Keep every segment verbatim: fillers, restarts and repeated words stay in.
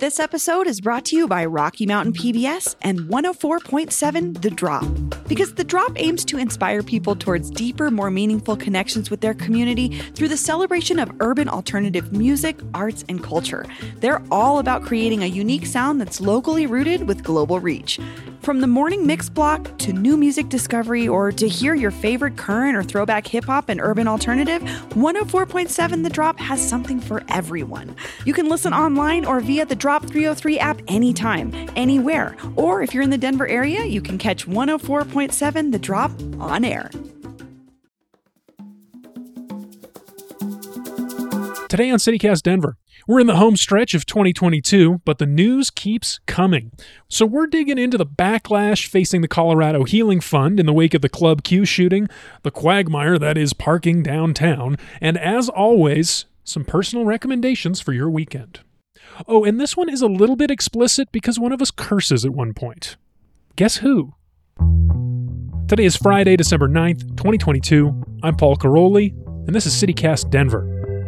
This episode is brought to you by Rocky Mountain P B S and one oh four point seven The Drop. Because The Drop aims to inspire people towards deeper, more meaningful connections with their community through the celebration of urban alternative music, arts, and culture. They're all about creating a unique sound that's locally rooted with global reach. From the morning mix block to new music discovery or to hear your favorite current or throwback hip-hop and urban alternative, one oh four point seven The Drop has something for everyone. You can listen online or via the Drop three oh three app anytime, anywhere. Or if you're in the Denver area, you can catch one oh four point seven The Drop on air. Today on CityCast Denver, we're in the home stretch of twenty twenty-two, but the news keeps coming. So we're digging into the backlash facing the Colorado Healing Fund in the wake of the Club Q shooting, the quagmire that is parking downtown, and as always, some personal recommendations for your weekend. Oh, and this one is a little bit explicit because one of us curses at one point. Guess who? Today is Friday, December ninth, twenty twenty-two. I'm Paul Caroli, and this is CityCast Denver.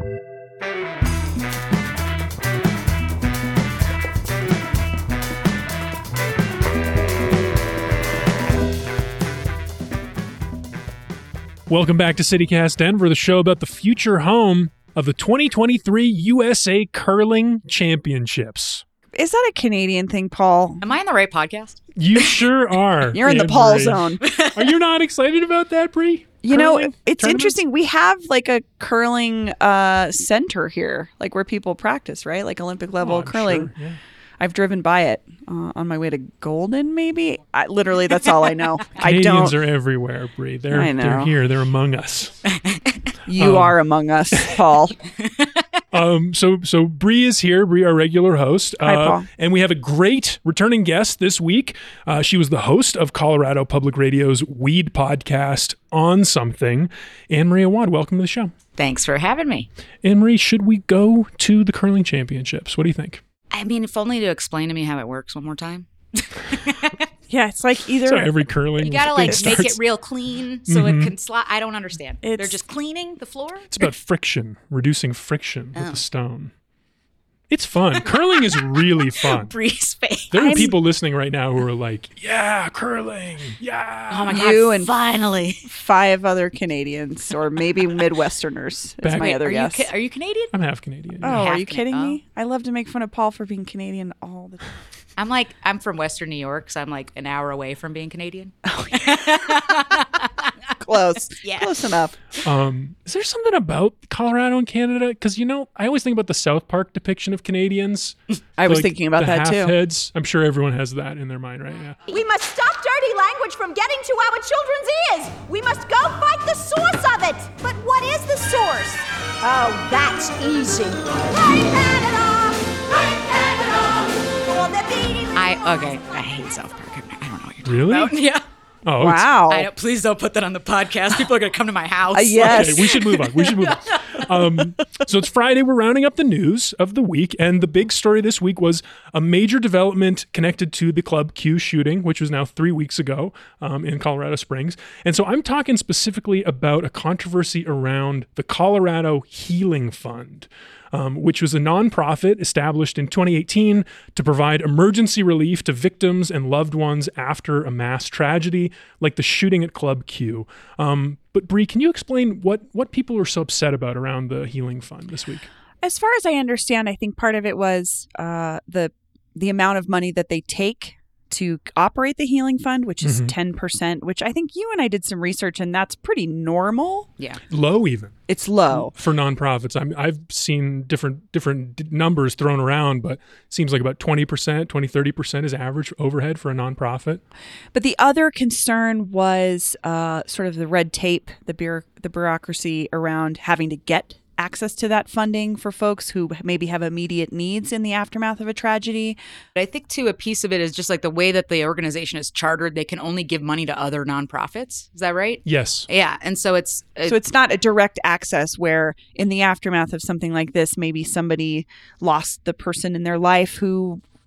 Welcome back to CityCast Denver, the show about the future home of the twenty twenty-three U S A Curling Championships. Is that a Canadian thing, Paul? Am I on the right podcast? You sure are. You're in the Paul zone. Are you not excited about that, Bree? You know, Curling it's tournaments? interesting. We have like a curling uh, center here, like where people practice, right? Like Olympic level Oh, I'm curling. sure, yeah. I've driven by it uh, on my way to Golden, maybe. I, literally, that's all I know. I Canadians don't. are everywhere, Bree. They're, I know. they're here. They're among us. You Um, are among us, Paul. Um, so, so Bree is here. Bree, our regular host. Hi, Uh, Paul. And we have a great returning guest this week. Uh, she was the host of Colorado Public Radio's Weed podcast, On Something. Anne-Marie Awad, welcome to the show. Thanks for having me. Anne-Marie, should we go to the curling championships? What do you think? I mean, if only to explain to me how it works one more time. Yeah, it's like either. So every curling You gotta thing like make starts- it real clean so Mhm. it can slide. I don't understand. They're It's- just cleaning the floor. It's about friction, reducing friction with Oh. the stone. It's fun. Curling is really fun. Breeze face. There are I'm- people listening right now who are like, yeah, curling. Yeah. Oh my god! You and- finally. five other Canadians, or maybe Midwesterners, is Back- my Wait, other are guess. you ca- are you Canadian? I'm half Canadian. Oh, yeah. are half you Cana- kidding oh. me? I love to make fun of Paul for being Canadian all the time. I'm like I'm from Western New York, so I'm like an hour away from being Canadian. Close. Yeah. Close enough. Um, is there something about Colorado and Canada? Because, you know, I always think about the South Park depiction of Canadians. I was Like, thinking about the that too. half-heads. I'm sure everyone has that in their mind right now. We must stop dirty language from getting to our children's ears. We must go fight the source of it. But what is the source? Oh, that's easy. Right, Canada! Right, Canada! For the beating. I okay. I hate South Park. I don't know what you're Really? talking about. Yeah. Oh, it's- Wow. I don't, please don't put that on the podcast. People are gonna come to my house. Uh, yes. Okay, we should move on. We should move on. Um, so it's Friday. We're rounding up the news of the week. And the big story this week was a major development connected to the Club Q shooting, which was now three weeks ago um, in Colorado Springs. And so I'm talking specifically about a controversy around the Colorado Healing Fund. Um, which was a nonprofit established in twenty eighteen to provide emergency relief to victims and loved ones after a mass tragedy like the shooting at Club Q. Um, but Bree, can you explain what, what people are so upset about around the Healing Fund this week? As far as I understand, I think part of it was uh, the the amount of money that they take to operate the Healing Fund, which is Mhm. ten percent, which I think you and I did some research, and that's pretty normal. Yeah. Low even It's low. for nonprofits. I'm, I've seen different different d- numbers thrown around, but it seems like about twenty percent, twenty, thirty percent is average overhead for a nonprofit. But the other concern was uh, sort of the red tape, the bureau- the bureaucracy around having to get access to that funding for folks who maybe have immediate needs in the aftermath of a tragedy. I think, too, a piece of it is just like the way that the organization is chartered. They can only give money to other nonprofits. Is that right? Yes. Yeah. And so it's. It, So it's not a direct access where in the aftermath of something like this, maybe somebody lost the person in their life who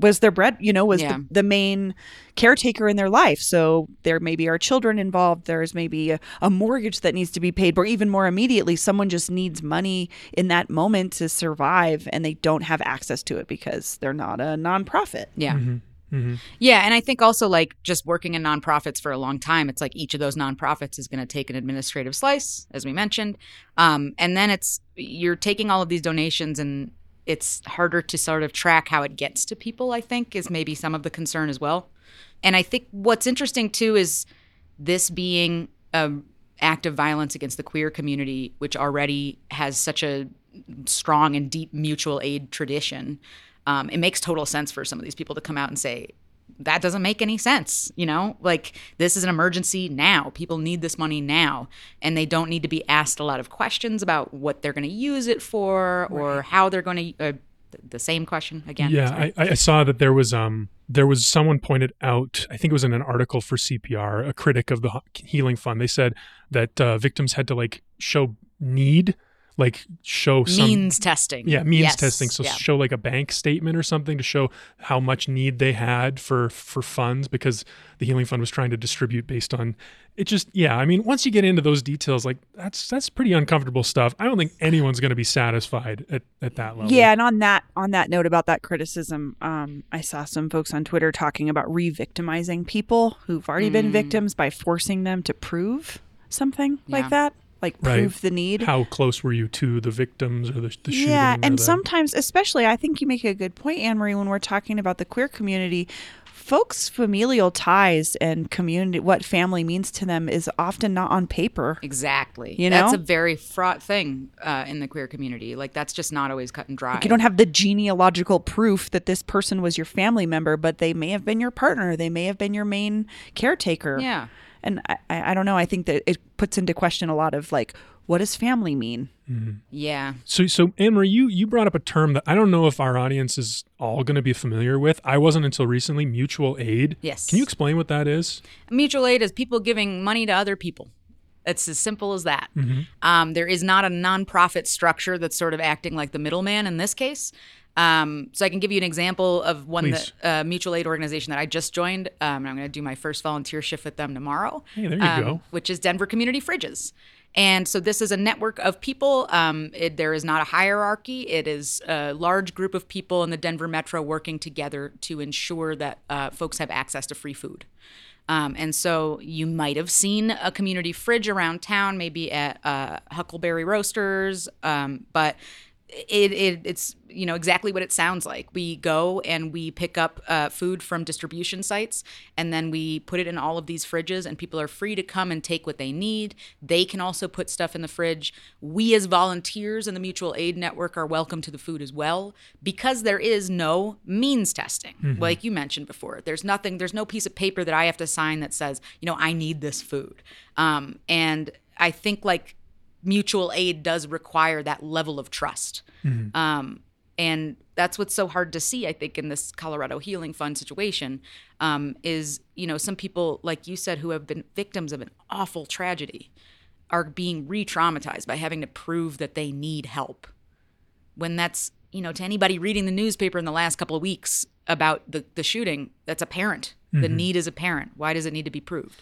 was their bread, you know, was Yeah. the, the main caretaker in their life. So there maybe are children involved. There's maybe a, a mortgage that needs to be paid, or even more immediately, someone just needs money in that moment to survive, and they don't have access to it because they're not a nonprofit. Yeah. Mm-hmm. Mm-hmm. Yeah. And I think also like just working in nonprofits for a long time, it's like each of those nonprofits is going to take an administrative slice, as we mentioned. Um, and then it's you're taking all of these donations, and it's harder to sort of track how it gets to people, I think, is maybe some of the concern as well. And I think what's interesting, too, is this being an act of violence against the queer community, which already has such a strong and deep mutual aid tradition. Um, it makes total sense for some of these people to come out and say, that doesn't make any sense. You know, like this is an emergency now. People need this money now, and they don't need to be asked a lot of questions about what they're going to use it for or how they're going to. Uh, the same question again. Yeah, sorry. I, I saw that there was um there was someone pointed out. I think it was in an article for C P R, a critic of the Healing Fund. They said that uh, victims had to like show need. Like show some means testing. Yeah, means Yes. testing. So Yeah. show like a bank statement or something to show how much need they had for for funds, because the Healing Fund was trying to distribute based on it. Just yeah, I mean, once you get into those details, like that's that's pretty uncomfortable stuff. I don't think anyone's going to be satisfied at, at that level. Yeah, and on that on that note about that criticism, um, I saw some folks on Twitter talking about re-victimizing people who've already been victims by forcing them to prove something Yeah. like that. Like Right. prove the need. How close were you to the victims or the, the shooting? Yeah, or and the- sometimes, especially, I think you make a good point, Anne-Marie, when we're talking about the queer community, folks' familial ties and community, what family means to them is often not on paper. Exactly. You That's know? a very fraught thing uh, in the queer community. Like that's just not always cut and dry. You don't have the genealogical proof that this person was your family member, but they may have been your partner. They may have been your main caretaker. Yeah. And I, I I don't know. I think that it puts into question a lot of like, what does family mean? Yeah. So, so Anne-Marie, you, you brought up a term that I don't know if our audience is all going to be familiar with. I wasn't until recently. Mutual aid. Yes. Can you explain what that is? Mutual aid is people giving money to other people. It's as simple as that. Um, there is not a nonprofit structure that's sort of acting like the middleman in this case. Um, so I can give you an example of one Please. that uh, mutual aid organization that I just joined. Um, and I'm going to do my first volunteer shift with them tomorrow. Hey, there you um, go. Which is Denver Community Fridges. And so this is a network of people. Um, it, there is not a hierarchy. It is a large group of people in the Denver Metro working together to ensure that uh, folks have access to free food. Um, and so you might have seen a community fridge around town, maybe at uh, Huckleberry Roasters, um, but it, it it's you know exactly what it sounds like. We go and we pick up uh, food from distribution sites, and then we put it in all of these fridges, and people are free to come and take what they need. They can also put stuff in the fridge. We as volunteers in the mutual aid network are welcome to the food as well, because there is no means testing, Mm-hmm. like you mentioned before. There's nothing. There's no piece of paper that I have to sign that says, you know, I need this food. Um, and I think like mutual aid does require that level of trust. Mm-hmm. Um, and that's what's so hard to see, I think, in this Colorado Healing Fund situation, um, is, you know, some people, like you said, who have been victims of an awful tragedy are being re-traumatized by having to prove that they need help. When that's, you know, to anybody reading the newspaper in the last couple of weeks about the, the shooting, that's apparent. The Mm-hmm. need is apparent. Why does it need to be proved?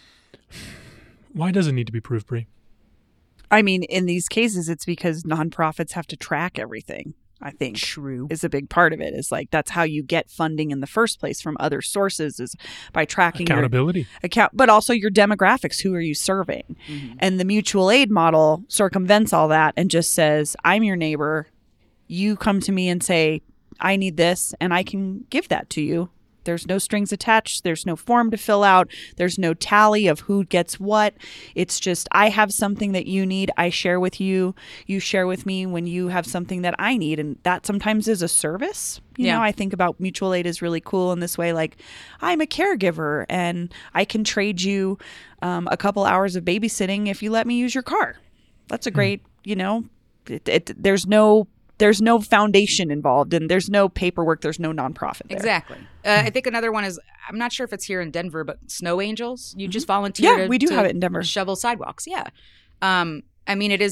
Why does it need to be proved, Bree? I mean, in these cases, it's because nonprofits have to track everything, I think. True. Is a big part of it. Is like that's how you get funding in the first place from other sources, is by tracking your Accountability. account, but also your demographics. Who are you serving? And the mutual aid model circumvents all that and just says, I'm your neighbor. You come to me and say, I need this, and I can give that to you. There's no strings attached. There's no form to fill out. There's no tally of who gets what. It's just, I have something that you need. I share with you. You share with me when you have something that I need. And that sometimes is a service. You Yeah. know, I think about mutual aid is really cool in this way. Like, I'm a caregiver and I can trade you um, a couple hours of babysitting if you let me use your car. That's a great, you know, it, it, there's no There's no foundation involved, and there's no paperwork. There's no nonprofit there. Exactly. Uh, I think another one is, I'm not sure if it's here in Denver, but Snow Angels. You just volunteer Yeah, to, we do to have it in Denver. shovel sidewalks. Yeah. Um, I mean, it is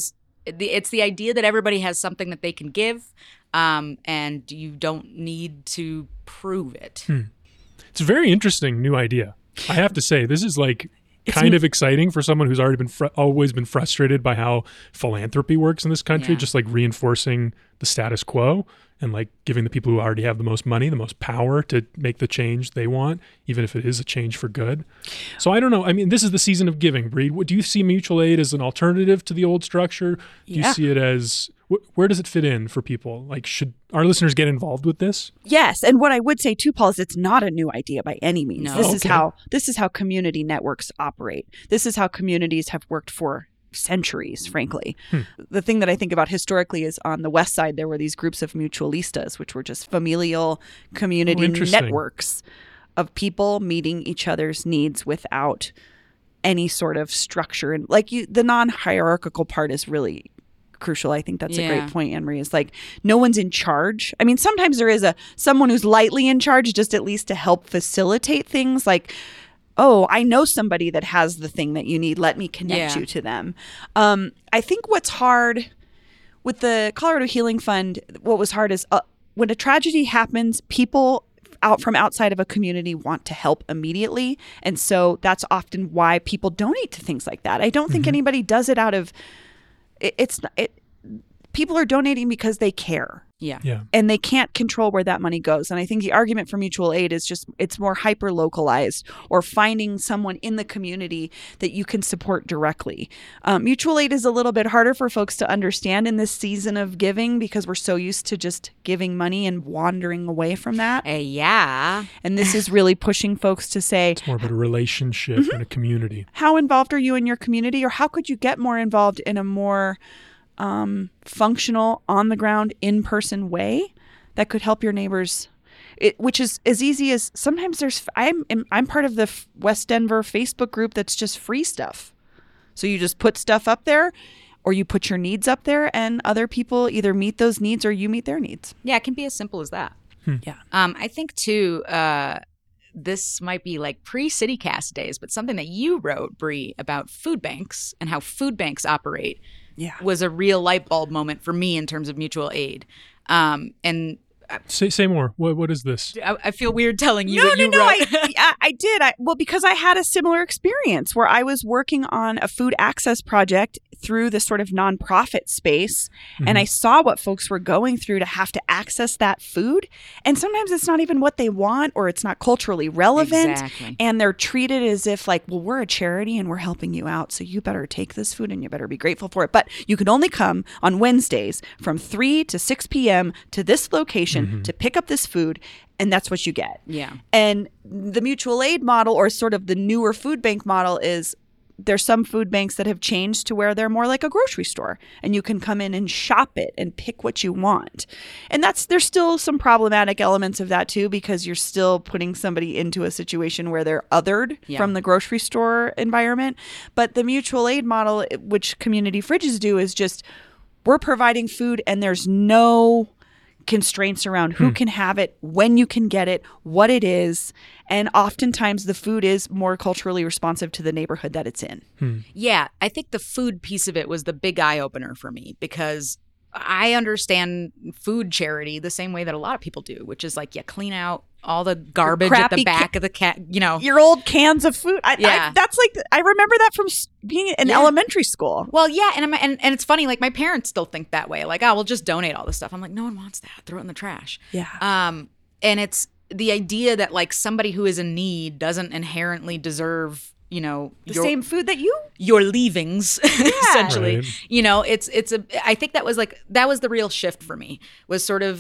the, it's the idea that everybody has something that they can give, um, and you don't need to prove it. Hmm. It's a very interesting new idea. I have to say, this is like kind of exciting for someone who's already been fr- always been frustrated by how philanthropy works in this country, Yeah. just like reinforcing the status quo and like giving the people who already have the most money the most power to make the change they want, even if it is a change for good. So I don't know. I mean, this is the season of giving, Bree. What, do you see mutual aid as an alternative to the old structure? Do Yeah. you see it as, wh- where does it fit in for people? Like, should our listeners get involved with this? Yes, and what I would say too, Paul, is it's not a new idea by any means. No. This is Okay. how this is how community networks operate. This is how communities have worked for centuries, frankly. Hmm. The thing that I think about historically is on the West Side, there were these groups of mutualistas, which were just familial community Oh, interesting. networks of people meeting each other's needs without any sort of structure. And like you, the non-hierarchical part is really crucial. I think that's a Yeah. great point, Anne-Marie. Is like no one's in charge. I mean, sometimes there is a someone who's lightly in charge, just at least to help facilitate things. Like, oh, I know somebody that has the thing that you need. Let me connect Yeah. you to them. Um, I think what's hard with the Colorado Healing Fund, what was hard is uh, when a tragedy happens, people out from outside of a community want to help immediately. And so that's often why people donate to things like that. I don't think anybody does it out of it, it's it, people are donating because they care. Yeah. Yeah. And they can't control where that money goes. And I think the argument for mutual aid is just it's more hyper localized, or finding someone in the community that you can support directly. Um, mutual aid is a little bit harder for folks to understand in this season of giving because we're so used to just giving money and wandering away from that. Uh, yeah. And this is really pushing folks to say, It's more about a relationship and a community. how involved are you in your community, or how could you get more involved in a more um, functional, on the ground, in person way that could help your neighbors? It, which is as easy as sometimes there's. I'm I'm part of the West Denver Facebook group that's just free stuff. So you just put stuff up there, or you put your needs up there, and other people either meet those needs or you meet their needs. Yeah, it can be as simple as that. Yeah. Um, I think too, uh, this might be like pre-CityCast days, but something that you wrote, Bree, about food banks and how food banks operate Yeah. was a real light bulb moment for me in terms of mutual aid. Um, and Say say more. What what is this? I, I feel weird telling you No, what no, you no. wrote. I, I I did. I, well, because I had a similar experience where I was working on a food access project through this sort of nonprofit space, and I saw what folks were going through to have to access that food. And sometimes it's not even what they want, or it's not culturally relevant. Exactly. And they're treated as if like, well, we're a charity and we're helping you out, so you better take this food and you better be grateful for it. But you can only come on Wednesdays from three to six p.m. to this location to pick up this food, and that's what you get. Yeah. And the mutual aid model, or sort of the newer food bank model, is there's some food banks that have changed to where they're more like a grocery store, and you can come in and shop it and pick what you want. And that's there's still some problematic elements of that too, because you're still putting somebody into a situation where they're othered Yeah. from the grocery store environment. But the mutual aid model, which community fridges do, is just we're providing food and there's no constraints around who can have it, when you can get it, what it is. And oftentimes the food is more culturally responsive to the neighborhood that it's in. Yeah, I think the food piece of it was the big eye opener for me, because I understand food charity the same way that a lot of people do, which is like, you clean out all the garbage at crappy the back ca- of the cat, you know. Your old cans of food. I, Yeah. I, that's like, I remember that from s- being in Yeah. elementary school. Well, yeah, and, I'm, and and it's funny, like my parents still think that way. Like, oh, we'll just donate all this stuff. I'm like, no one wants that. Throw it in the trash. Yeah. Um, and it's the idea that like somebody who is in need doesn't inherently deserve, you know, The your, same food that you. your leavings, essentially. Right. You know, it's it's a. I think that was like that was the real shift for me, was sort of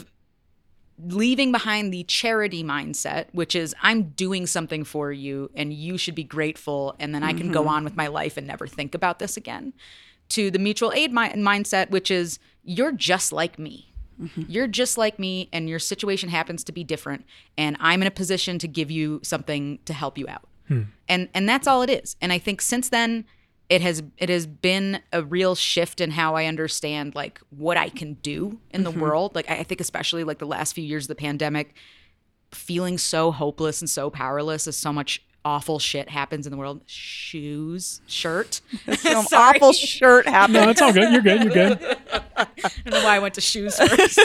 leaving behind the charity mindset, which is I'm doing something for you and you should be grateful, and then I can go on with my life and never think about this again, to the mutual aid mi- mindset, which is you're just like me. You're just like me, and your situation happens to be different, and I'm in a position to give you something to help you out. And and that's all it is. And I think since then, it has it has been a real shift in how I understand like what I can do in the world. Like I I think especially like the last few years of the pandemic, feeling so hopeless and so powerless is so much awful shit happens in the world. Shoes, shirt. Some awful shirt happened. No, it's all good. You're good. You're good. I don't know why I went to shoes first.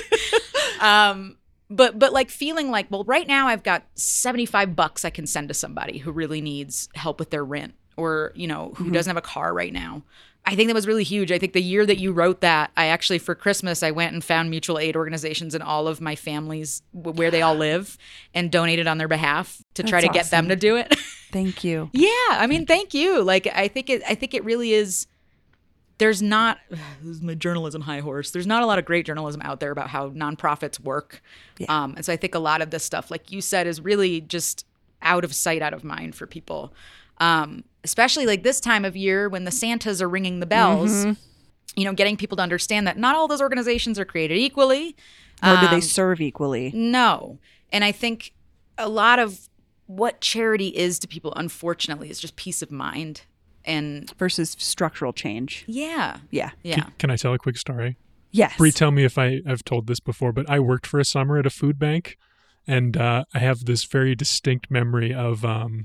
um, but but like feeling like, well, right now I've got seventy-five bucks I can send to somebody who really needs help with their rent, or, you know, who mm-hmm. doesn't have a car right now. I think that was really huge. I think the year that you wrote that, I actually, for Christmas, I went and found mutual aid organizations in all of my families where they all live and donated on their behalf to That's try to awesome. get them to do it. Thank you. Yeah. I mean, thank you. Like, I think it, I think it really is, there's not, this is my journalism high horse. There's not a lot of great journalism out there about how nonprofits work. Yeah. Um, and so I think a lot of this stuff, like you said, is really just out of sight, out of mind for people. Um, especially like this time of year when the Santas are ringing the bells, mm-hmm. you know, getting people to understand that not all those organizations are created equally. Or do um, they serve equally? No. And I think a lot of what charity is to people, unfortunately, is just peace of mind. And versus structural change. Yeah. Yeah. Yeah. Can, can I tell a quick story? Yes. Bree, tell me if I, I've told this before, but I worked for a summer at a food bank, and uh, I have this very distinct memory of um,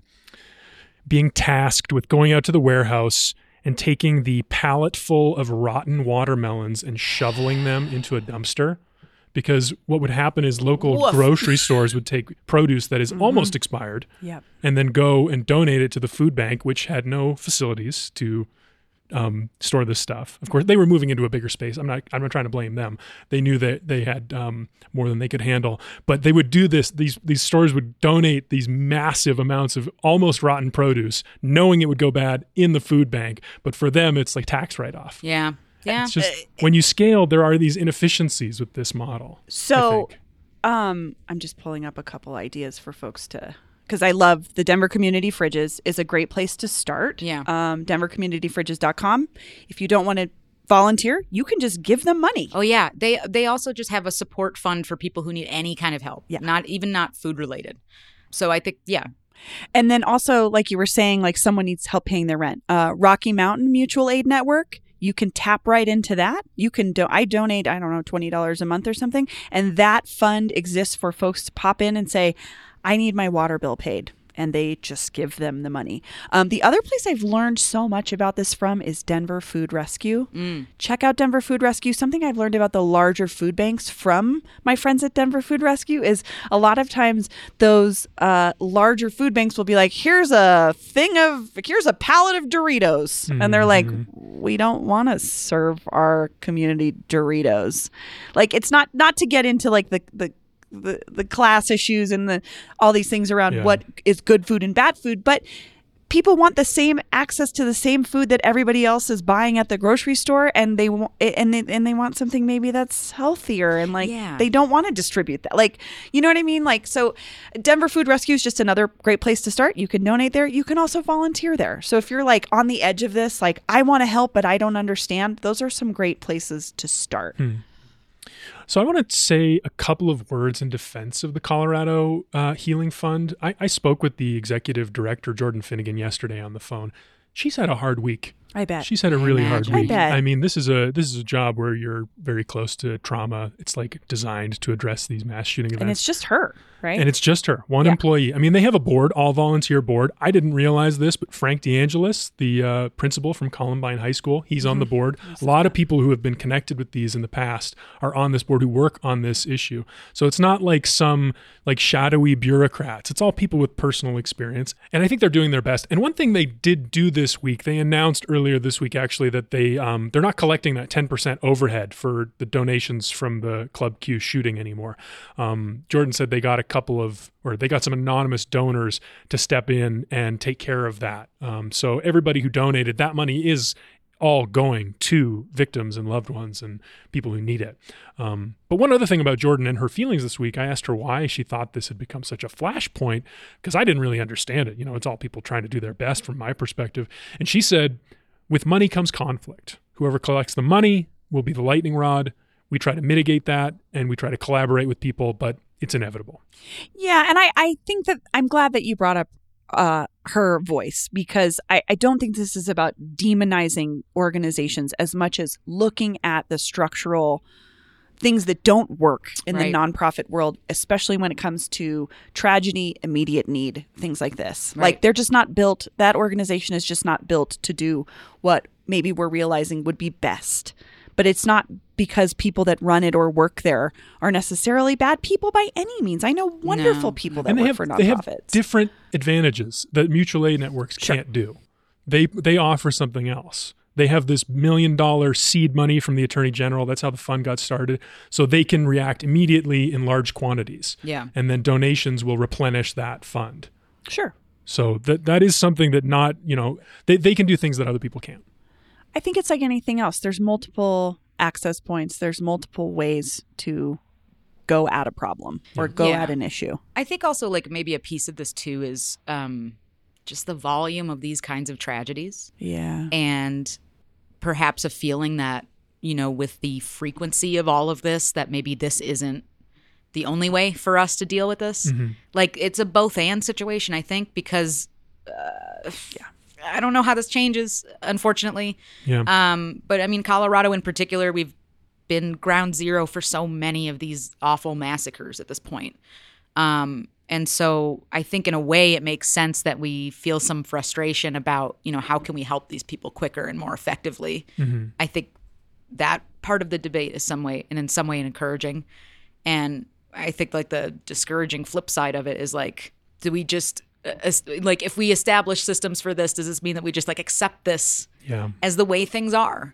being tasked with going out to the warehouse and taking the pallet full of rotten watermelons and shoveling them into a dumpster. Because what would happen is local Woof. grocery stores would take produce that is mm-hmm. almost expired yep. and then go and donate it to the food bank, which had no facilities to um, store this stuff. Of course, they were moving into a bigger space. I'm not I'm not trying to blame them. They knew that they had um, more than they could handle. But they would do this. These these stores would donate these massive amounts of almost rotten produce, knowing it would go bad in the food bank. But for them, it's like tax write-off. Yeah. Yeah. It's just, when you scale, there are these inefficiencies with this model. So um, I'm just pulling up a couple ideas for folks to, because I love the Denver Community Fridges is a great place to start. Yeah. Um, denver community fridges dot com. If you don't want to volunteer, you can just give them money. Oh, yeah. They they also just have a support fund for people who need any kind of help, yeah. not even not food related. So I think, yeah. And then also, like you were saying, like someone needs help paying their rent. Uh, Rocky Mountain Mutual Aid Network. You can tap right into that. You can do, I donate, I don't know, twenty dollars a month or something. And that fund exists for folks to pop in and say, I need my water bill paid. And they just give them the money. Um, the other place I've learned so much about this from is Denver Food Rescue. Mm. Check out Denver Food Rescue. Something I've learned about the larger food banks from my friends at Denver Food Rescue is a lot of times those uh, larger food banks will be like, here's a thing of, here's a pallet of Doritos. Mm-hmm. And they're like, we don't want to serve our community Doritos. Like, it's not, not to get into like the, the, the the class issues and the all these things around yeah. what is good food and bad food, but people want the same access to the same food that everybody else is buying at the grocery store, and they want and they and they want something maybe that's healthier, and like yeah. they don't want to distribute that, like, you know what I mean? Like, so Denver Food Rescue is just another great place to start. You can donate there. You can also volunteer there. So if you're like on the edge of this, like, I want to help but I don't understand, those are some great places to start. Hmm. So I want to say a couple of words in defense of the Colorado uh, Healing Fund. I, I spoke with the executive director, Jordan Finnegan, yesterday on the phone. She's had a hard week. I bet. She's had a really hard week. I bet. I mean, this is a this is a job where you're very close to trauma. It's like designed to address these mass shooting events. And it's just her, right? And it's just her, one yeah. employee. I mean, they have a board, all volunteer board. I didn't realize this, but Frank DeAngelis, the uh, principal from Columbine High School, he's mm-hmm. on the board. A lot of people who have been connected with these in the past are on this board who work on this issue. So it's not like some like shadowy bureaucrats. It's all people with personal experience. And I think they're doing their best. And one thing they did do this week, they announced earlier this week, actually, that they, um, they're not collecting that ten percent overhead for the donations from the Club Q shooting anymore. Um, Jordan said they got a couple of, or they got some anonymous donors to step in and take care of that. Um, so everybody who donated, that money is all going to victims and loved ones and people who need it. Um, but one other thing about Jordan and her feelings this week, I asked her why she thought this had become such a flashpoint, because I didn't really understand it. You know, it's all people trying to do their best from my perspective. And she said, with money comes conflict. Whoever collects the money will be the lightning rod. We try to mitigate that and we try to collaborate with people, but it's inevitable. Yeah. And I, I think that I'm glad that you brought up uh, her voice, because I, I don't think this is about demonizing organizations as much as looking at the structural things that don't work in Right. the nonprofit world, especially when it comes to tragedy, immediate need, things like this. Right. Like they're just not built, that organization is just not built to do what maybe we're realizing would be best. But it's not because people that run it or work there are necessarily bad people by any means. I know wonderful No. people that And they work have, for they have nonprofits. different advantages that mutual aid networks Sure. can't do. They they offer something else. They have this million dollar seed money from the Attorney General. That's how the fund got started. So they can react immediately in large quantities. Yeah. And then donations will replenish that fund. Sure. So that that is something that not, you know, they, they can do things that other people can't. I think it's like anything else. There's multiple access points. There's multiple ways to go at a problem or go Yeah. at an issue. I think also like maybe a piece of this too is um, just the volume of these kinds of tragedies Yeah. and perhaps a feeling that, you know, with the frequency of all of this, that maybe this isn't the only way for us to deal with this. Mhm. Like it's a both and situation, I think, because uh, yeah. I don't know how this changes, unfortunately. Yeah. Um, but I mean, Colorado in particular, we've been ground zero for so many of these awful massacres at this point. Um, and so I think in a way it makes sense that we feel some frustration about, you know, how can we help these people quicker and more effectively? Mhm. I think that part of the debate is some way and in some way encouraging. And I think like the discouraging flip side of it is like, do we just uh, es- like if we establish systems for this, does this mean that we just like accept this Yeah. as the way things are?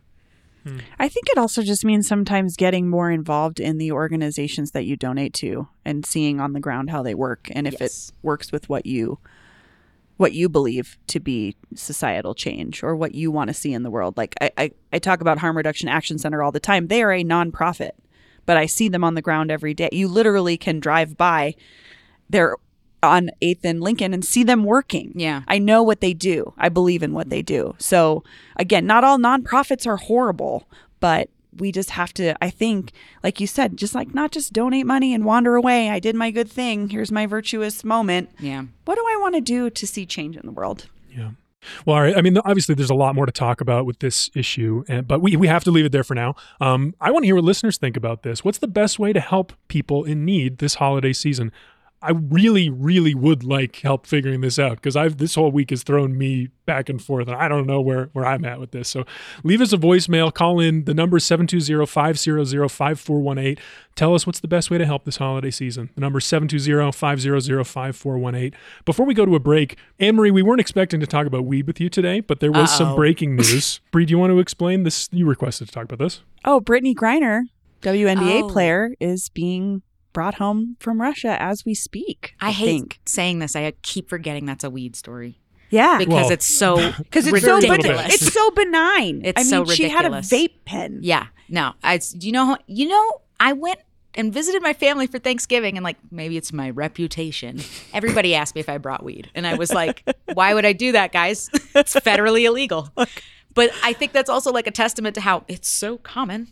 I think it also just means sometimes getting more involved in the organizations that you donate to and seeing on the ground how they work and if Yes. it works with what you what you believe to be societal change or what you want to see in the world. Like I, I, I talk about Harm Reduction Action Center all the time. They are a nonprofit, but I see them on the ground every day. You literally can drive by their on eighth and Lincoln and see them working. Yeah. I know what they do. I believe in what they do. So again, not all nonprofits are horrible, but we just have to, I think, like you said, just like not just donate money and wander away. I did my good thing. Here's my virtuous moment. Yeah. What do I want to do to see change in the world? Yeah. Well, all right. I mean, obviously, there's a lot more to talk about with this issue, and, but we, we have to leave it there for now. Um, I want to hear what listeners think about this. What's the best way to help people in need this holiday season? I really, really would like help figuring this out because I've this whole week has thrown me back and forth, and I don't know where, where I'm at with this. So leave us a voicemail. Call in. The number is seven two zero, five zero zero, five four one eight. Tell us what's the best way to help this holiday season. The number is seven two zero, five zero zero, five four one eight. Before we go to a break, Anne-Marie, we weren't expecting to talk about weed with you today, but there was some Uh-oh. breaking news. Bree, do you want to explain this? You requested to talk about this. Oh, Brittany Griner, W N B A Oh. player, is being brought home from Russia as we speak. I hate think. saying this. I keep forgetting that's a weed story Yeah. because Well, it's so Because it's so ben- ridiculous. it's so benign. It's I mean, so she had a ridiculous. vape pen. Yeah, no. I do you know how- you know I went and visited my family for Thanksgiving and like maybe it's my reputation. Everybody asked me if I brought weed and I was like, why would I do that, guys? It's federally illegal. But I think that's also like a testament to how it's so common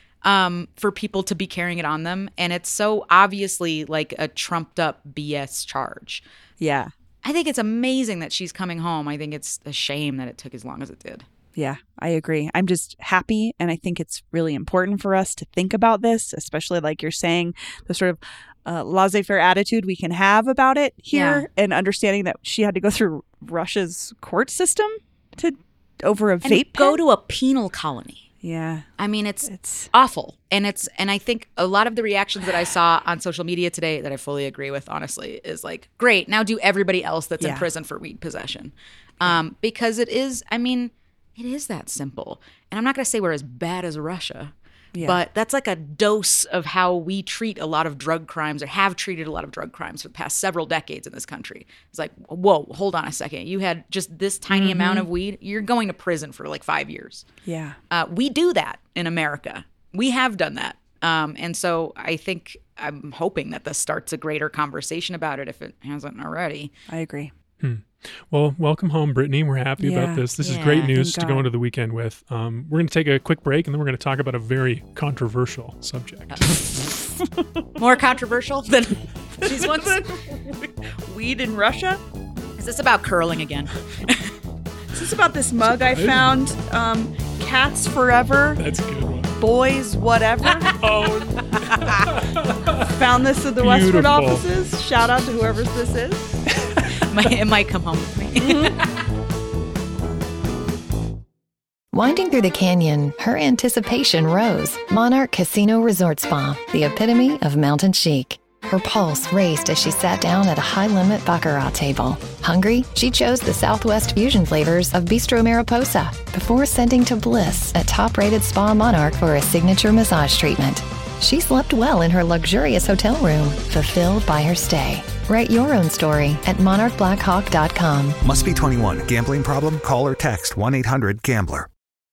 um, for people to be carrying it on them, and it's so obviously like a trumped up B S charge. Yeah. I think it's amazing that she's coming home. I think it's a shame that it took as long as it did. Yeah, I agree. I'm just happy. And I think it's really important for us to think about this, especially like you're saying, the sort of uh, laissez-faire attitude we can have about it here and understanding that she had to go through Russia's court system to over a And vape go pen? to a penal colony. Yeah, I mean, it's it's awful. And it's and I think a lot of the reactions that I saw on social media today that I fully agree with, honestly, is like, great, now do everybody else that's Yeah. in prison for weed possession. Um, because it is, I mean, it is that simple. And I'm not going to say we're as bad as Russia, Yeah. but that's like a dose of how we treat a lot of drug crimes or have treated a lot of drug crimes for the past several decades in this country. It's like, whoa, hold on a second. You had just this tiny amount of weed. You're going to prison for like five years. yeah. Uh, we do that in America. We have done that. Um, and so I think I'm hoping that this starts a greater conversation about it if it hasn't already. I agree. Well, welcome home, Brittany. We're happy Yeah. about this. This is Yeah, great news thank to go God. into the weekend with. Um, we're going to take a quick break, and then we're going to talk about a very controversial subject. More controversial than these ones. Weed in Russia? Is this about curling again? Is this about this mug I found? Um, Cats Forever. That's a good one. boys, whatever. Oh, Found this at the Westford Beautiful. offices. Shout out to whoever's this is. Might- it might come home with me. Winding through the canyon, her anticipation rose. Monarch Casino Resort Spa, the epitome of mountain chic. Her pulse raced as she sat down at a high-limit baccarat table. Hungry, she chose the Southwest fusion flavors of Bistro Mariposa before sending to bliss at top-rated Spa Monarch for a signature massage treatment. She slept well in her luxurious hotel room, fulfilled by her stay. Write your own story at monarch blackhawk dot com. Must be twenty-one. Gambling problem? Call or text one eight hundred gambler.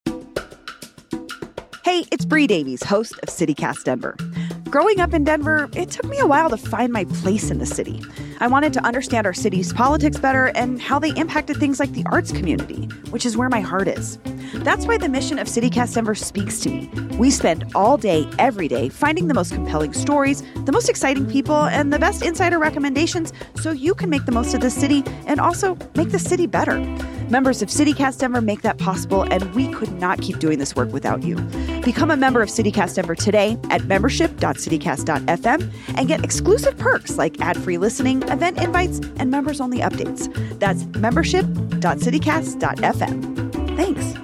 Hey, it's Bree Davies, host of CityCast Denver. Growing up in Denver, it took me a while to find my place in the city. I wanted to understand our city's politics better and how they impacted things like the arts community, which is where my heart is. That's why the mission of CityCast Denver speaks to me. We spend all day, every day, finding the most compelling stories, the most exciting people, and the best insider recommendations so you can make the most of the city and also make the city better. Members of CityCast Denver make that possible, and we could not keep doing this work without you. Become a member of CityCast Denver today at membership dot citycast dot f m and get exclusive perks like ad-free listening, event invites, and members-only updates. That's membership dot citycast dot f m. Thanks.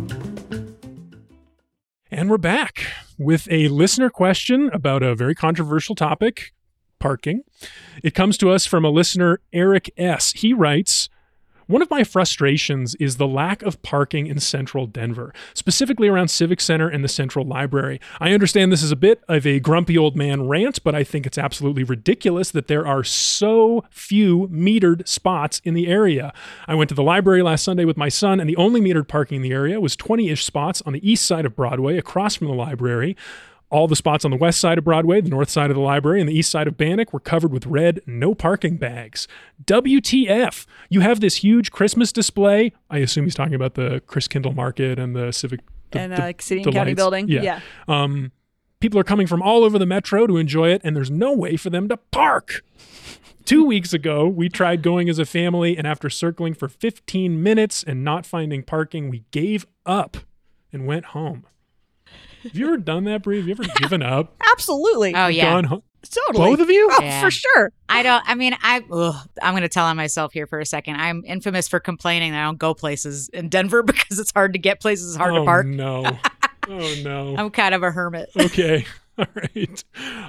and we're back with a listener question about a very controversial topic, parking. It comes to us from a listener, Eric S. He writes, one of my frustrations is the lack of parking in central Denver, specifically around Civic Center and the Central Library. I understand this is a bit of a grumpy old man rant, but I think it's absolutely ridiculous that there are so few metered spots in the area. I went to the library last Sunday with my son, and the only metered parking in the area was twenty-ish spots on the east side of Broadway, across from the library. All the spots on the west side of Broadway, the north side of the library, and the east side of Bannock were covered with red no parking bags. W T F? You have this huge Christmas display. I assume he's talking about the Chris Kindle Market and the Civic... The, and uh, the, City the and County lights. Building. Yeah. yeah. Um, people are coming from all over the metro to enjoy it, and there's no way for them to park. Two weeks ago, we tried going as a family, and after circling for fifteen minutes and not finding parking, we gave up and went home. Have you ever done that, Bree? Have you ever given up? Absolutely. Oh, yeah. Gone home? Totally. Both of you? Oh, Yeah. for sure. I don't, I mean, I, ugh, I'm going to tell on myself here for a second. I'm infamous for complaining that I don't go places in Denver because it's hard to get places, it's hard oh, to park. no. Oh, no. I'm kind of a hermit. Okay. All right.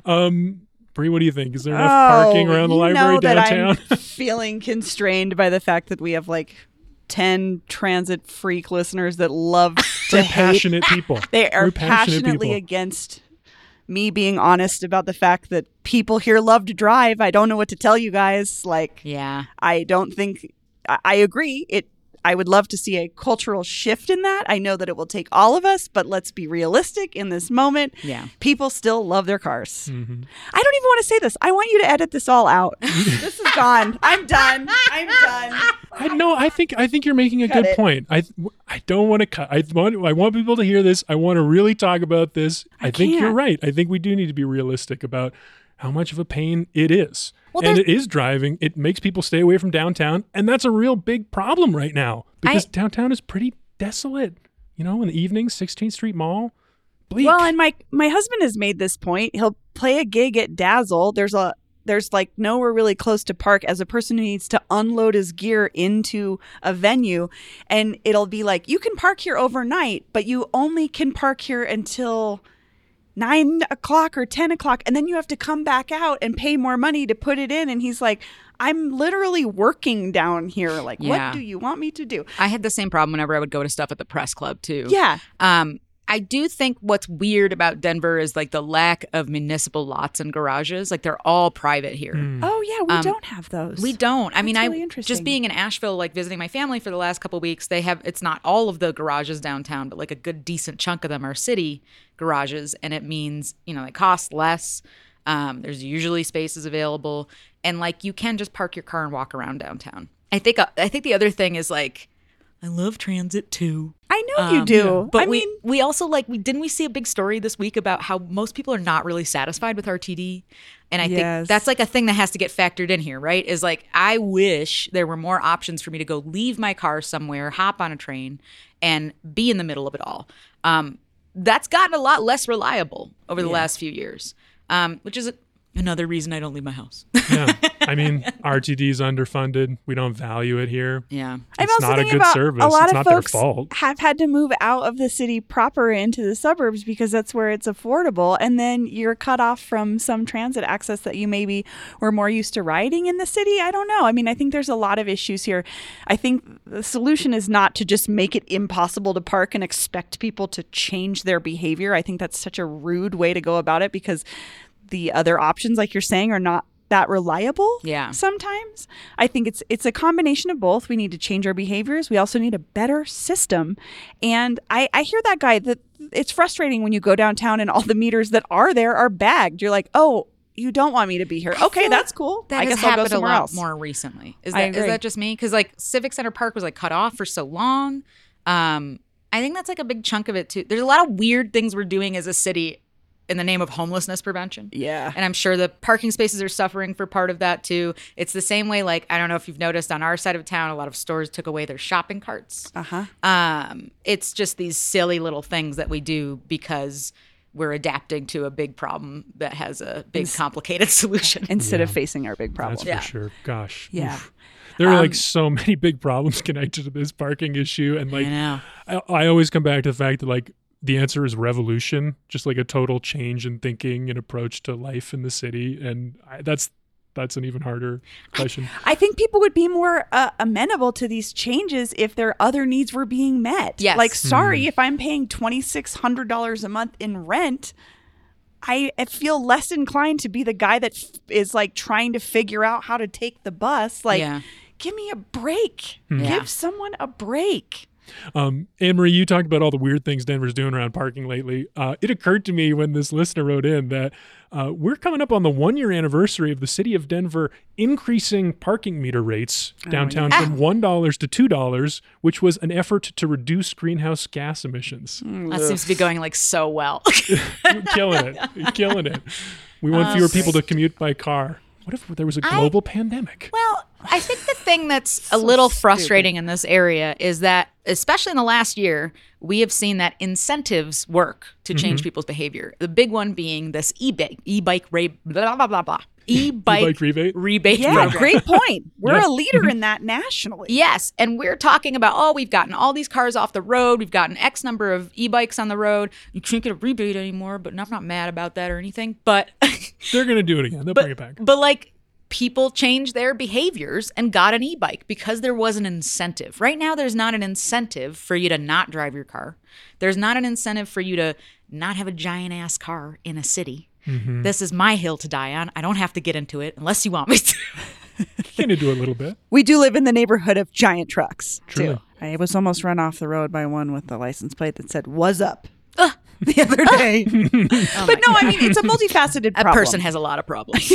Um, Bree, what do you think? Is there enough Oh, parking around the you library know that downtown? I'm feeling constrained by the fact that we have like ten transit freak listeners that love to Very hate. passionate people. They are Very passionate passionately people. against me being honest about the fact that people here love to drive. I don't know what to tell you guys. Like, Yeah. I don't think I, I agree. It. I would love to see a cultural shift in that. I know that it will take all of us, but let's be realistic in this moment. Yeah. People still love their cars. Mm-hmm. I don't even want to say this. I want you to edit this all out. This is gone. I'm done. I'm done. I no, I think I think you're making a Cut good it. point. I I don't want to cut. I want I want people to hear this. I want to really talk about this. I, I think you're can't. right. I think we do need to be realistic about how much of a pain it is. Well, and there's- it is driving. It makes people stay away from downtown, and that's a real big problem right now because I- downtown is pretty desolate. You know, in the evenings, sixteenth Street Mall, bleak. Well, and my my husband has made this point. He'll play a gig at Dazzle. There's a there's like nowhere really close to park as a person who needs to unload his gear into a venue, and it'll be like you can park here overnight, but you only can park here until nine o'clock or ten o'clock, and then you have to come back out and pay more money to put it in. And he's like, I'm literally working down here. Like, Yeah. what do you want me to do? I had the same problem whenever I would go to stuff at the press club too. Yeah. Um, I do think what's weird about Denver is like the lack of municipal lots and garages. Like they're all private here. Mm. Oh yeah, we Um, don't have those. We don't. I mean, That's I really interesting. just being in Asheville, like visiting my family for the last couple of weeks. They have it's not all of the garages downtown, but like a good decent chunk of them are city garages, and it means you know they cost less. Um, there's usually spaces available, and like you can just park your car and walk around downtown. I think. Uh, I think the other thing is like, I love transit too. I know you Um, do. But I we mean, we also like we didn't we see a big story this week about how most people are not really satisfied with R T D, and I Yes. think that's like a thing that has to get factored in here, right? Is like I wish there were more options for me to go leave my car somewhere, hop on a train, and be in the middle of it all. Um, that's gotten a lot less reliable over the Yeah. last few years, um, which is a, another reason I don't leave my house. Yeah. I mean, R T D is underfunded. We don't value it here. Yeah. I'm It's also not a thinking good about service. a lot It's of not their folks fault. have had to move out of the city proper into the suburbs because that's where it's affordable, and then you're cut off from some transit access that you maybe were more used to riding in the city. I don't know. I mean, I think there's a lot of issues here. I think the solution is not to just make it impossible to park and expect people to change their behavior. I think that's such a rude way to go about it because the other options, like you're saying, are not that reliable. Yeah. Sometimes I think it's it's a combination of both. We need to change our behaviors. We also need a better system. And I, I hear that guy that it's frustrating when you go downtown and all the meters that are there are bagged. You're like, oh, you don't want me to be here. I Okay, feel that's like cool. That I has guess I'll go happened a somewhere lot else. more recently. Is I that is agree. that just me? Because like Civic Center Park was like cut off for so long. Um, I think that's like a big chunk of it too. There's a lot of weird things we're doing as a city in the name of homelessness prevention. Yeah. And I'm sure the parking spaces are suffering for part of that too. It's the same way, like, I don't know if you've noticed on our side of town, a lot of stores took away their shopping carts. Uh-huh. Um, it's just these silly little things that we do because we're adapting to a big problem that has a big, complicated solution. Instead of facing our big problem. That's Yeah. for sure. Gosh. Yeah. Oof. There are Um, like so many big problems connected to this parking issue. And like, I know. I, I always come back to the fact that like the answer is revolution, just like a total change in thinking and approach to life in the city. And I, that's that's an even harder question. I think people would be more uh, amenable to these changes if their other needs were being met. Yes. Like, sorry, if I'm paying twenty-six hundred dollars a month in rent, I I feel less inclined to be the guy that f- is like trying to figure out how to take the bus. Like, Yeah. give me a break. Yeah. Give someone a break. Um, Anne Marie, you talked about all the weird things Denver's doing around parking lately. Uh, it occurred to me when this listener wrote in that uh, we're coming up on the one year anniversary of the city of Denver increasing parking meter rates downtown from one dollar to two dollars, which was an effort to reduce greenhouse gas emissions. That seems to be going like so well. You're killing it. You're killing it. We want fewer people to commute by car. What if there was a global pandemic? Well, I think the thing that's a little frustrating in this area is that, especially in the last year, we have seen that incentives work to change people's behavior. The big one being this e-bike, e-bike, ra- blah, blah, blah, blah. E-bike, E-bike rebate? rebate Yeah, program. great point. We're Yeah. a leader in that nationally. Yes, and we're talking about, oh, we've gotten all these cars off the road. We've gotten X number of e-bikes on the road. You can't get a rebate anymore, but I'm not mad about that or anything. But, They're going to do it again. They'll but, bring it back. but like, people changed their behaviors and got an e-bike because there was an incentive. Right now, there's not an incentive for you to not drive your car. There's not an incentive for you to not have a giant ass car in a city. Mm-hmm. This is my hill to die on. I don't have to get into it unless you want me to. Going to do it a little bit. We do live in the neighborhood of giant trucks, Truly. too. I was almost run off the road by one with a license plate that said, "Was up." The other day. But no, I mean, it's a multifaceted A problem. person has a lot of problems.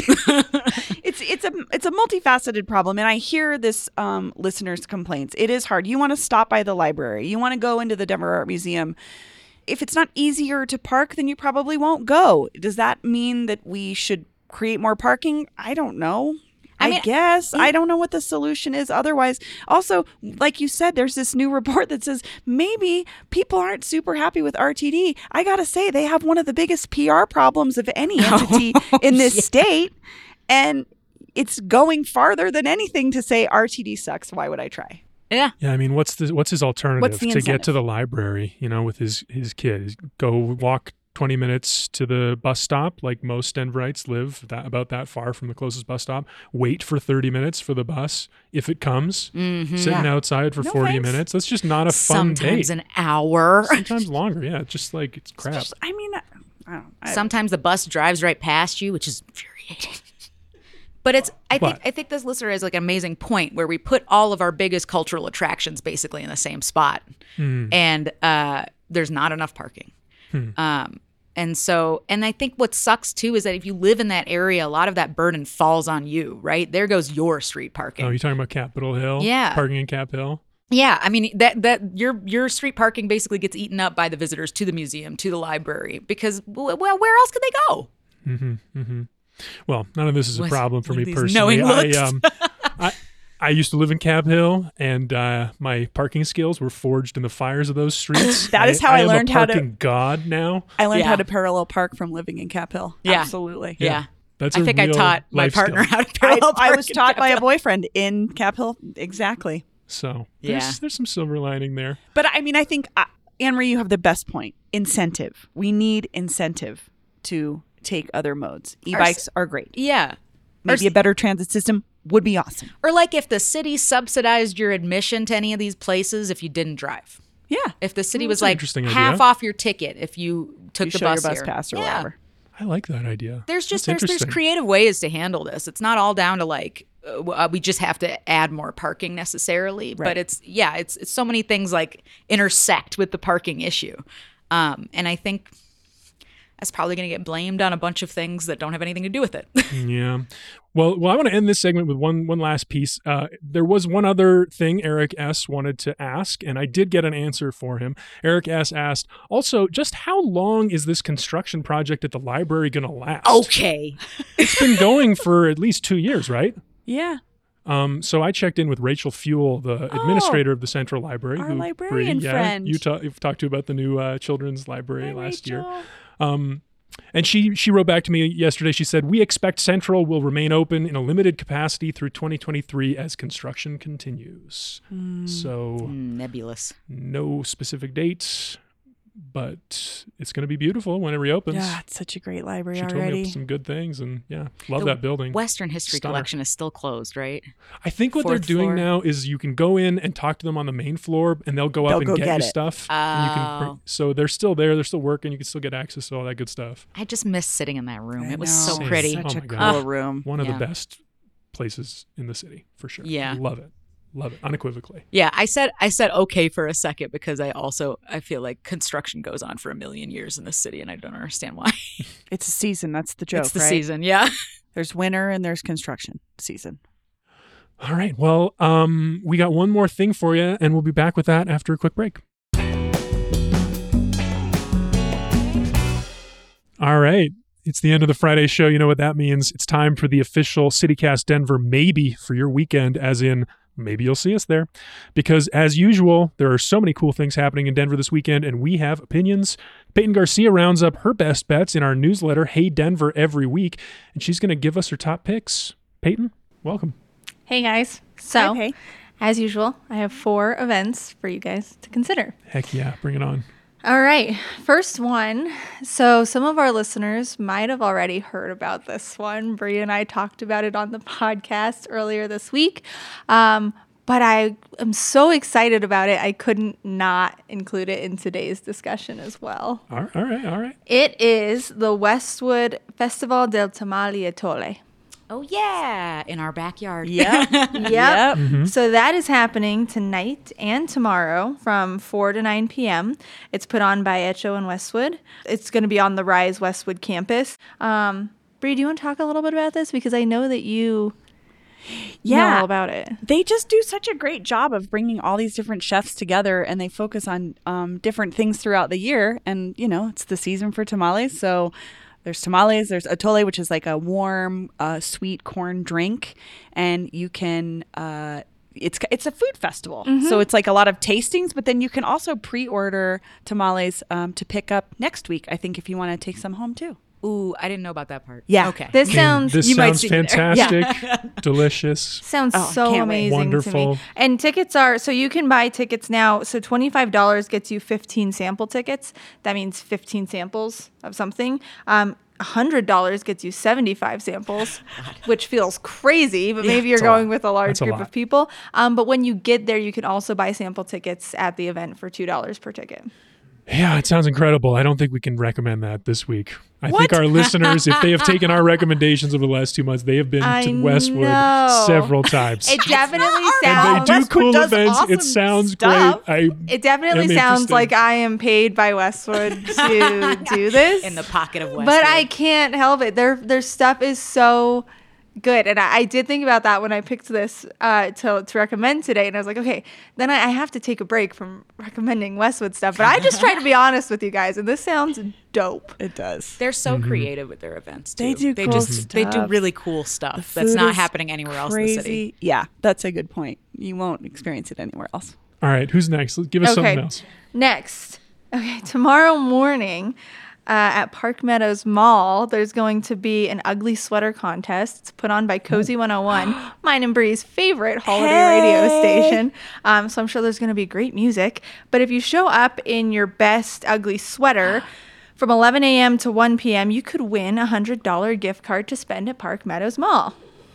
it's it's a it's a multifaceted problem, and I hear this um, listeners' complaints. It is hard. You want to stop by the library. You want to go into the Denver Art Museum. If it's not easier to park, then you probably won't go. Does that mean that we should create more parking? I don't know. I, I mean, guess. I don't know what the solution is otherwise. Also, like you said, there's this new report that says maybe people aren't super happy with R T D. I got to say, they have one of the biggest P R problems of any entity in this state. And it's going farther than anything to say R T D sucks. Why would I try? Yeah. Yeah, I mean, what's the what's his alternative What's the to get incentive? to the library? You know, with his his kid, go walk twenty minutes to the bus stop, like most Denverites live that about that far from the closest bus stop. Wait for thirty minutes for the bus if it comes. Mm-hmm. Sitting outside for No forty thanks. minutes. That's just not a fun Sometimes date. an hour. Sometimes longer. Yeah, just like it's crap. Just- I mean, I don't I, Sometimes the bus drives right past you, which is infuriating. But it's I think But- I think this listener has like an amazing point where we put all of our biggest cultural attractions basically in the same spot. And uh, there's not enough parking. Um, and so and I think what sucks too is that if you live in that area, a lot of that burden falls on you, right? There goes your street parking. Oh, you're talking about Capitol Hill? Yeah. Parking in Cap Hill? Yeah, I mean that that your your street parking basically gets eaten up by the visitors to the museum, to the library, because well, where else could they go? Mm-hmm, mm-hmm. Well, none of this is a With- problem for with me these personally. knowing I, looks. um, I I used to live in Cap Hill, and uh, my parking skills were forged in the fires of those streets. That is how I am learned a how to- parking god now. I learned Yeah. how to parallel park from living in Cap Hill. Yeah. Absolutely. Yeah. That's I a think I real taught my life partner skill. how to I, parallel I park was in taught by a Cap Hill. boyfriend in Cap Hill. Exactly. So Yeah. there's, there's some silver lining there. But I mean, I think, uh, Anne-Marie, you have the best point. Incentive. We need incentive to take other modes. E-bikes are great. Yeah. Maybe Or- a better transit system would be awesome. Or like if the city subsidized your admission to any of these places if you didn't drive. Yeah. If the city Well, was that's an like interesting half idea. off your ticket if you took You the show bus your bus here. pass or Yeah. whatever. I like that idea. There's just That's there's there's interesting. creative ways to handle this. It's not all down to like uh, we just have to add more parking necessarily, Right. but it's yeah, it's it's so many things like intersect with the parking issue. Um, and I think that's probably going to get blamed on a bunch of things that don't have anything to do with it. Yeah. Well, well, I want to end this segment with one one last piece. Uh, there was one other thing Eric S. wanted to ask, and I did get an answer for him. Eric S. asked, also, just how long is this construction project at the library going to last? Okay. It's been going for at least two years, right? Yeah. Um, so I checked in with Rachel Fuel, the administrator of the Central Library. our who librarian Bree, yeah, friend. You ta- you've talked to about the new uh, children's library Hi, last year. Rachel. Um, and she she wrote back to me yesterday. She said, we expect Central will remain open in a limited capacity through twenty twenty-three as construction continues. So Nebulous. no specific dates, but it's going to be beautiful when it reopens. Yeah, it's such a great library She told me already. some good things, and yeah, love The that building. Western History Stunner. Collection is still closed, right? I think what they're Fourth doing floor. now is you can go in and talk to them on the main floor, and they'll go up They'll and go get, get you it. stuff. and you can Oh. bring, so they're still there. They're still working. You can still get access to all that good stuff. I just miss sitting in that room. I It was know. so Same. pretty. Such Oh a my cool God. room. One of Yeah. the best places in the city, for sure. Yeah. Love it. Love it. Unequivocally. Yeah, I said I said okay for a second because I also I feel like construction goes on for a million years in this city and I don't understand why. It's a season. That's the joke, it's the right? season, yeah. There's winter and there's construction season. All right. Well, um, we got one more thing for you, and we'll be back with that after a quick break. All right. It's the end of the Friday show. You know what that means. It's time for the official CityCast Denver maybe for your weekend, as in maybe you'll see us there. Because as usual, there are so many cool things happening in Denver this weekend, and we have opinions. Peyton Garcia rounds up her best bets in our newsletter, Hey Denver, every week, and she's going to give us her top picks. Peyton, welcome. Hey guys. So, Hi, Pay. as usual, I have four events for you guys to consider. Heck yeah, bring it on. All right. First one. So, some of our listeners might have already heard about this one. Bree and I talked about it on the podcast earlier this week. Um, but I am so excited about it, I couldn't not include it in today's discussion as well. All right, all right, all right. It is the Westwood Festival del Tamale Atole. Oh yeah, in our backyard. Yeah. Yep. So that is happening tonight and tomorrow from four to nine p.m. It's put on by Echo and Westwood. It's going to be on the Rise Westwood campus. Um, Bree, do you want to talk a little bit about this? Because I know that you Yeah. know all about it. They just do such a great job of bringing all these different chefs together, and they focus on um, different things throughout the year. And, you know, it's the season for tamales. So there's tamales, there's atole, which is like a warm, uh, sweet corn drink. And you can, uh, it's it's a food festival. So it's like a lot of tastings, but then you can also pre-order tamales um, to pick up next week, I think, if you want to take some home too. Ooh, I didn't know about that part. Yeah. Okay. This And sounds this you might sounds see me there. fantastic, delicious. sounds Oh, so can't wait. amazing to Wonderful. me. And tickets are so you can buy tickets now. So twenty-five dollars gets you fifteen sample tickets. That means fifteen samples of something. Um, one hundred dollars gets you seventy-five samples, which feels crazy, but maybe you're That's a lot. going with a large That's a group lot. of people. Um, but when you get there, you can also buy sample tickets at the event for two dollars per ticket. Yeah, it sounds incredible. I don't think we can recommend that this week. I think What? our listeners, if they have taken our recommendations over the last two months, they have been I to Westwood know. several times. It definitely and sounds. they do Westwood cool does events. awesome It sounds stuff. great. I It definitely am sounds interested. like I am paid by Westwood to do this. In the pocket of Westwood. But I can't help it. Their their stuff is so Good. And I, I did think about that when I picked this uh, to, to recommend today. And I was like, okay, then I, I have to take a break from recommending Westwood stuff. But I just tried to be honest with you guys. And this sounds dope. It does. They're so Mm-hmm. creative with their events, too. They do They cool just They do stuff. really cool stuff The that's food not is happening anywhere else in the city. Crazy. Yeah, that's a good point. You won't experience it anywhere else. All right, who's next? Let's give us Okay. something else. Next. Okay. Tomorrow morning uh, at Park Meadows Mall, there's going to be an ugly sweater contest. It's put on by Cozy one oh one, mine and Bree's favorite holiday radio station. Um, so I'm sure there's going to be great music. But if you show up in your best ugly sweater, from eleven a.m. to one p.m., you could win a one hundred dollars gift card to spend at Park Meadows Mall.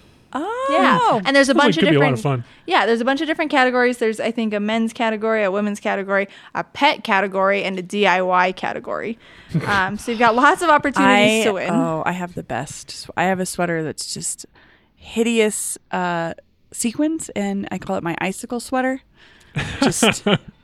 Oh. Yeah. And there's a Sounds like bunch it of could be a lot different of fun. Yeah, there's a bunch of different categories. There's I think a men's category, a women's category, a pet category, and a D I Y category. Um, so you've got lots of opportunities I, to win. Oh, I have the best. sw- I have a sweater that's just hideous uh, sequins, and I call it my icicle sweater. Just,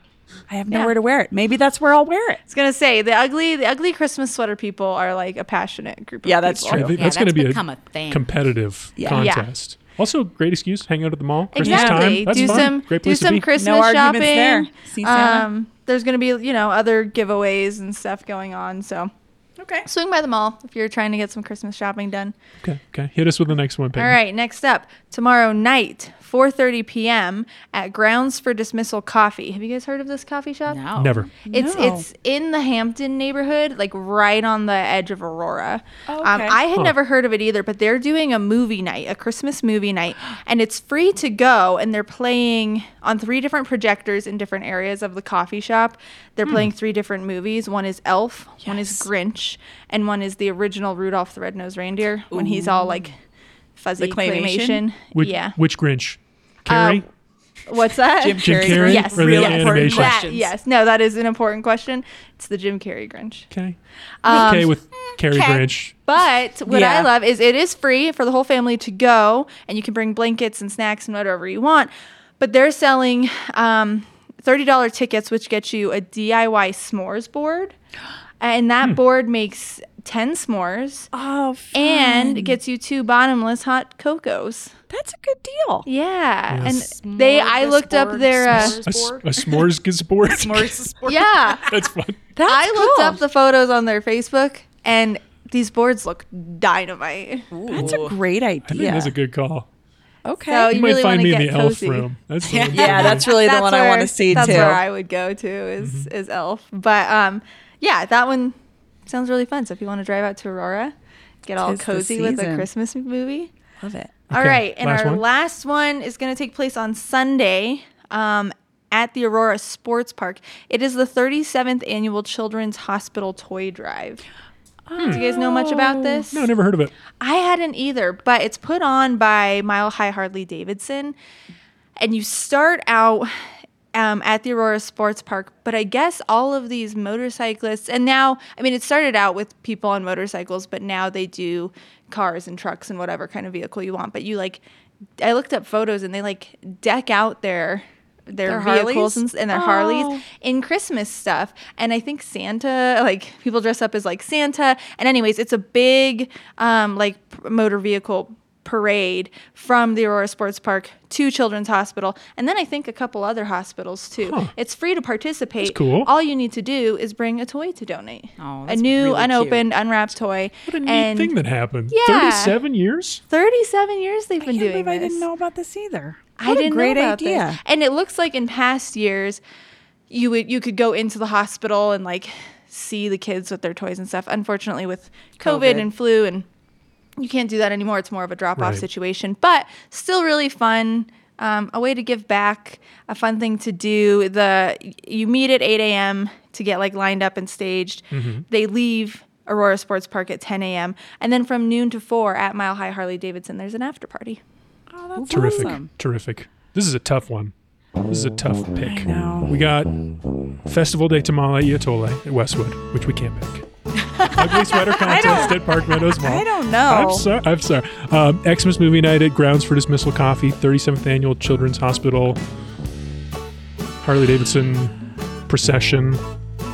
I have nowhere Yeah. to wear it. Maybe that's where I'll wear it. I was gonna say the ugly, the ugly Christmas sweater people are like a passionate group. Of Yeah, that's people. true. I think Yeah, that's going to that's be become a, a thing. competitive Yeah. Yeah. contest. Also, great excuse. Hang out at the mall. Christmas Exactly. time. That's do fun. some Great do place to some be. Christmas No arguments shopping. there. See Santa? Um, there's gonna be you know other giveaways and stuff going on. So Okay. swing by the mall if you're trying to get some Christmas shopping done. Okay, okay. Hit us with the next one, Peggy. All right, next up, tomorrow night, four thirty p.m. at Grounds for Dismissal Coffee. Have you guys heard of this coffee shop? No. Never. It's No. it's in the Hampton neighborhood, like right on the edge of Aurora. Oh, um, okay. I had Huh. never heard of it either, but they're doing a movie night, a Christmas movie night, and it's free to go. And they're playing on three different projectors in different areas of the coffee shop. They're playing three different movies. One is Elf, one is Yes. Grinch, and one is the original Rudolph the Red-Nosed Reindeer when he's all like fuzzy The claymation? claymation. Which, Yeah. which Grinch? Carrie? What's that? Jim Jim Carrey. Carrey? Yes. Or the Real important animation? That- questions. yes. No, that is an important question. It's the Jim Carrey Grinch. Okay. Um, okay with Carrie Grinch. But what I Yeah. love is it is free for the whole family to go, and you can bring blankets and snacks and whatever you want. But they're selling um, thirty dollars tickets, which gets you a D I Y s'mores board. And that board makes ten s'mores Oh, fun. and gets you two bottomless hot cocos. That's a good deal. Yeah. Yes. And they, I looked up Smorgasbord, their, uh, A, s- a s'mores board. S'mores. yeah. That's fun. That's I looked cool. up the photos on their Facebook, and these boards look dynamite. That's a great I think idea. that's a good call. Okay. So You you might really find want me to in get the elf cozy. room. That's the one. yeah, that's really the That's one I where- want to see that's too. where I would go to is Mm-hmm. is Elf. But um, yeah, that one sounds really fun. So if you want to drive out to Aurora, get all Tis the cozy with a season. Christmas movie. Love it. All Okay, right, and last our one? last one is going to take place on Sunday um, at the Aurora Sports Park. It is the thirty-seventh annual Children's Hospital Toy Drive. Do you guys know much about this? No, never heard of it. I hadn't either, but it's put on by Mile High Harley Davidson. And you start out um, at the Aurora Sports Park, but I guess all of these motorcyclists, and now, I mean, it started out with people on motorcycles, but now they do cars and trucks and whatever kind of vehicle you want. But you like, I looked up photos and they like deck out their their, Their vehicles Harleys? and, and their Oh. Harleys in Christmas stuff. And I think Santa, like people dress up as like Santa. And anyways, it's a big um, like p- motor vehicle parade from the Aurora Sports Park to Children's Hospital. And then I think a couple other hospitals too. Huh. It's free to participate. That's cool. All you need to do is bring a toy to donate. Oh, a that's new really unopened, unwrapped toy. What a neat and thing that happened. Yeah. thirty-seven years? thirty-seven years they've I been can't doing believe I this. didn't know about this either. I What a didn't great know about idea. this. And it looks like in past years, you would you could go into the hospital and like see the kids with their toys and stuff. Unfortunately, with COVID, COVID. and flu, and you can't do that anymore. It's more of a drop off Right. situation, but still really fun. Um, a way to give back, a fun thing to do. The you meet at eight a.m. to get like lined up and staged. Mm-hmm. They leave Aurora Sports Park at ten a.m. and then from noon to four at Mile High Harley Davidson, there's an after party. Oh, that's Terrific. awesome. Terrific. This is a tough one. This is a tough pick. know. We got Festival de Tamale y Atole at Westwood, which we can't pick. Ugly Sweater Contest at Park Meadows Mall. I don't know. I'm sorry. I'm sorry. Um, Xmas Movie Night at Grounds for Dismissal Coffee, thirty-seventh Annual Children's Hospital, Harley Davidson Procession. I,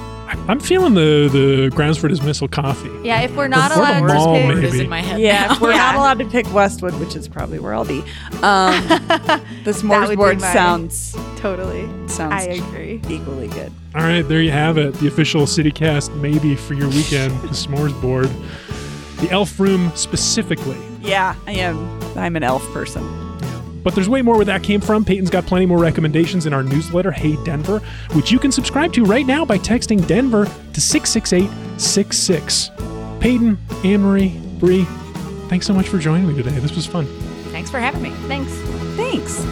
I'm feeling the the grounds for dismissal coffee. Yeah, if we're not Or the allowed mall, to pick, maybe. Is in my head Yeah, now. if we're Yeah. not allowed to pick Westwood, which is probably where I'll be. Um, the That would be smorgasbord mine. sounds totally. sounds I agree. equally good. All right, there you have it. The official CityCast maybe for your weekend, the s'mores board. The elf room specifically. Yeah, I am. I'm an elf person. But there's way more where that came from. Peyton's got plenty more recommendations in our newsletter, Hey Denver, which you can subscribe to right now by texting Denver to six six eight six six. Peyton, Anne-Marie, Bree, thanks so much for joining me today. This was fun. Thanks for having me. Thanks. Thanks.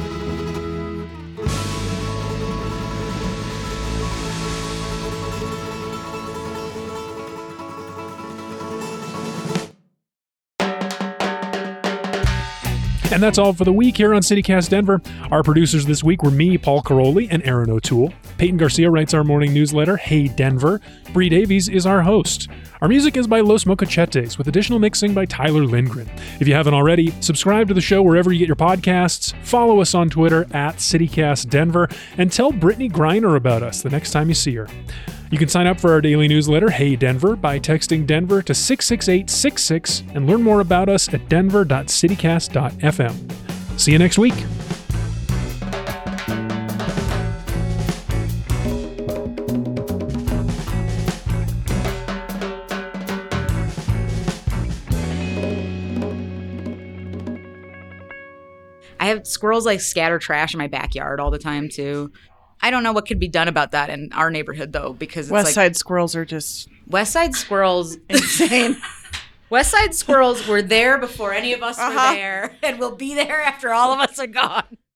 And that's all for the week here on CityCast Denver. Our producers this week were me, Paul Caroli, and Aaron O'Toole. Peyton Garcia writes our morning newsletter, Hey Denver. Bree Davies is our host. Our music is by Los Mocachetes, with additional mixing by Tyler Lindgren. If you haven't already, subscribe to the show wherever you get your podcasts, follow us on Twitter at CityCast Denver, and tell Brittany Griner about us the next time you see her. You can sign up for our daily newsletter, Hey Denver, by texting Denver to six six eight six six and learn more about us at denver dot citycast dot f m. See you next week. I have squirrels like scatter trash in my backyard all the time too. I don't know what could be done about that in our neighborhood though, because it's West like Side squirrels are just West Side squirrels insane. West Side squirrels were there before any of us Uh-huh. were there, and will be there after all of us are gone.